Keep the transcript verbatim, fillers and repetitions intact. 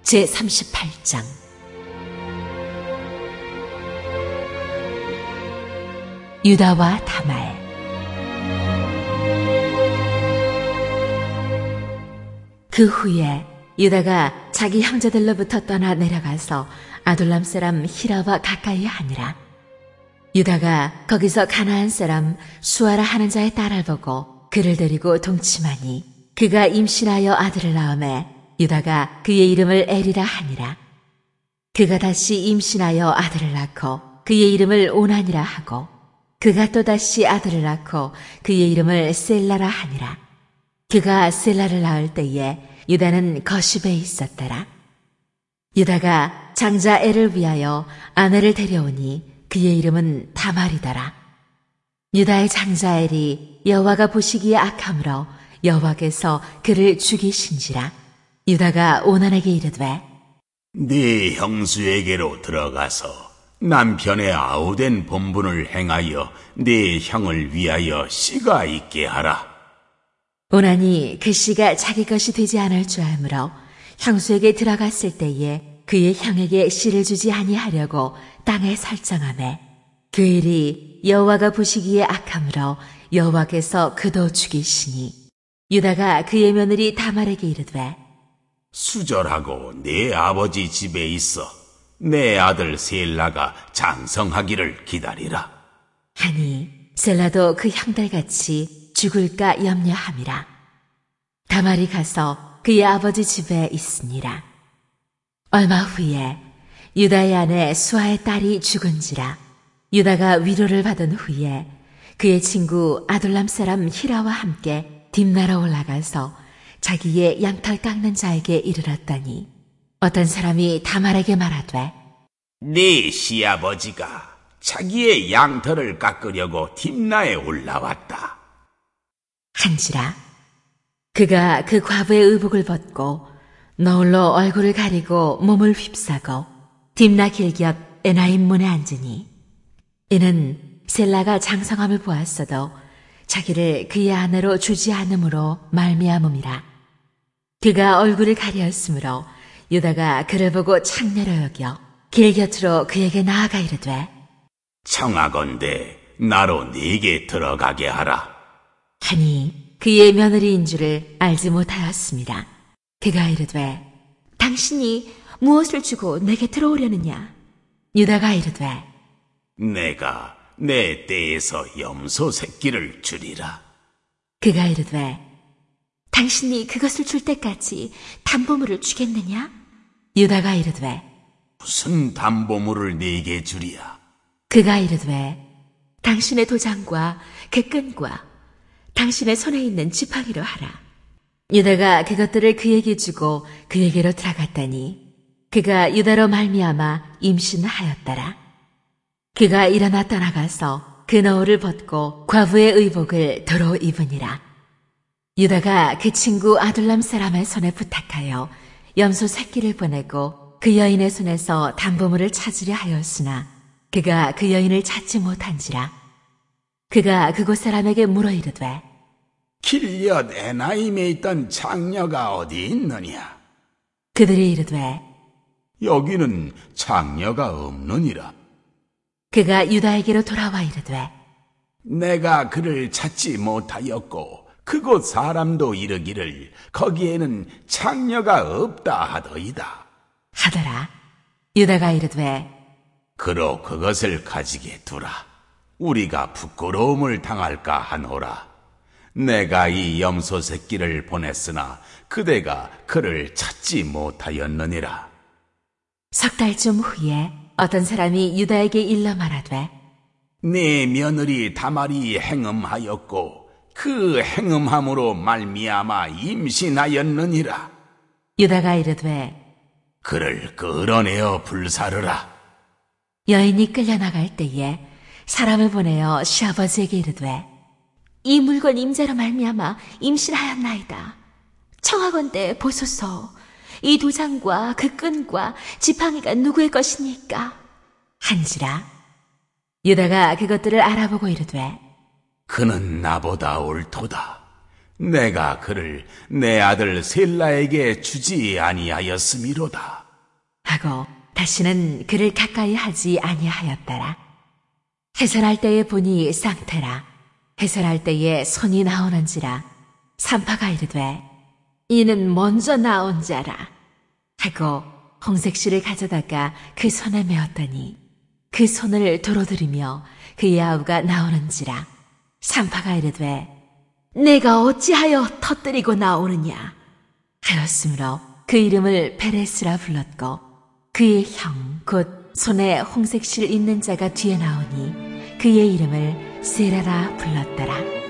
제삼십팔 장. 유다와 다말. 그 후에 유다가 자기 형제들로부터 떠나 내려가서 아둘람 사람 히라와 가까이 하니라. 유다가 거기서 가나안 사람 수아라 하는 자의 딸을 보고 그를 데리고 동침하니 그가 임신하여 아들을 낳음에 유다가 그의 이름을 에리라 하니라. 그가 다시 임신하여 아들을 낳고 그의 이름을 오난이라 하고 그가 또다시 아들을 낳고 그의 이름을 셀라라 하니라. 그가 셀라를 낳을 때에 유다는 거십에 있었더라. 유다가 장자 엘을 위하여 아내를 데려오니 그의 이름은 다말이더라. 유다의 장자 엘이 여호와가 보시기에 악함으로 여호와께서 그를 죽이신지라. 유다가 오난에게 이르되 네 형수에게로 들어가서 남편의 아우된 본분을 행하여 네 형을 위하여 씨가 있게 하라. 오난이 그 씨가 자기 것이 되지 않을 줄 알므로 형수에게 들어갔을 때에 그의 형에게 씨를 주지 아니하려고 땅에 설정하매 그 일이 여호와가 보시기에 악함으로 여호와께서 그도 죽이시니 유다가 그의 며느리 다말에게 이르되 수절하고 내 아버지 집에 있어 내 아들 셀라가 장성하기를 기다리라 하니 셀라도 그 형들같이 죽을까 염려함이라. 다말이 가서 그의 아버지 집에 있으니라. 얼마 후에 유다의 아내 수아의 딸이 죽은지라. 유다가 위로를 받은 후에 그의 친구 아둘람 사람 히라와 함께 딥나라 올라가서 자기의 양털 깎는 자에게 이르렀더니 어떤 사람이 다말에게 말하되 네 시아버지가 자기의 양털을 깎으려고 딥나에 올라왔다 한지라. 그가 그 과부의 의복을 벗고 너울로 얼굴을 가리고 몸을 휩싸고 딥나 길곁 에나임 문에 앉으니 이는 셀라가 장성함을 보았어도 자기를 그의 아내로 주지 않음으로 말미암음이라. 그가 얼굴을 가리었으므로 유다가 그를 보고 창녀로 여겨 길 곁으로 그에게 나아가 이르되 청하건대 나로 네게 들어가게 하라 하니 그의 며느리인 줄을 알지 못하였습니다. 그가 이르되 당신이 무엇을 주고 내게 들어오려느냐? 유다가 이르되 내가 내 떼에서 염소 새끼를 주리라. 그가 이르되 당신이 그것을 줄 때까지 담보물을 주겠느냐? 유다가 이르되 무슨 담보물을 네게 주리야? 그가 이르되 당신의 도장과 그 끈과 당신의 손에 있는 지팡이로 하라. 유다가 그것들을 그에게 주고 그에게로 들어갔더니 그가 유다로 말미암아 임신하였더라. 그가 일어나 떠나가서 그 너울을 벗고 과부의 의복을 도로 입으니라. 유다가 그 친구 아둘람 사람의 손에 부탁하여 염소 새끼를 보내고 그 여인의 손에서 담보물을 찾으려 하였으나 그가 그 여인을 찾지 못한지라. 그가 그곳 사람에게 물어 이르되 길엿 에나임에 있던 장녀가 어디 있느냐? 그들이 이르되 여기는 장녀가 없느니라. 그가 유다에게로 돌아와 이르되 내가 그를 찾지 못하였고 그곳 사람도 이르기를 거기에는 장녀가 없다 하더이다 하더라. 유다가 이르되 그로 그것을 가지게 두라. 우리가 부끄러움을 당할까 하노라. 내가 이 염소 새끼를 보냈으나 그대가 그를 찾지 못하였느니라. 석 달쯤 후에 어떤 사람이 유다에게 일러 말하되 네 며느리 다말이 행음하였고 그 행음함으로 말미암아 임신하였느니라. 유다가 이르되 그를 끌어내어 불사르라. 여인이 끌려나갈 때에 사람을 보내어 시아버지에게 이르되 이 물건 임자로 말미암아 임신하였나이다. 청하건대 보소서 이 도장과 그 끈과 지팡이가 누구의 것이니까? 한지라. 유다가 그것들을 알아보고 이르되 그는 나보다 옳도다. 내가 그를 내 아들 셀라에게 주지 아니하였음이로다. 하고 다시는 그를 가까이 하지 아니하였더라. 해설할 때에 보니 쌍태라. 해설할 때에 손이 나오는지라. 산파가 이르되 이는 먼저 나온 자라. 하고 홍색실을 가져다가 그 손에 메었더니 그 손을 도로들이며 그의 아우가 나오는지라. 산파가 이르되 내가 어찌하여 터뜨리고 나오느냐 하였으므로 그 이름을 베레스라 불렀고 그의 형 곧 손에 홍색실 있는 자가 뒤에 나오니 그의 이름을 세라라 불렀더라.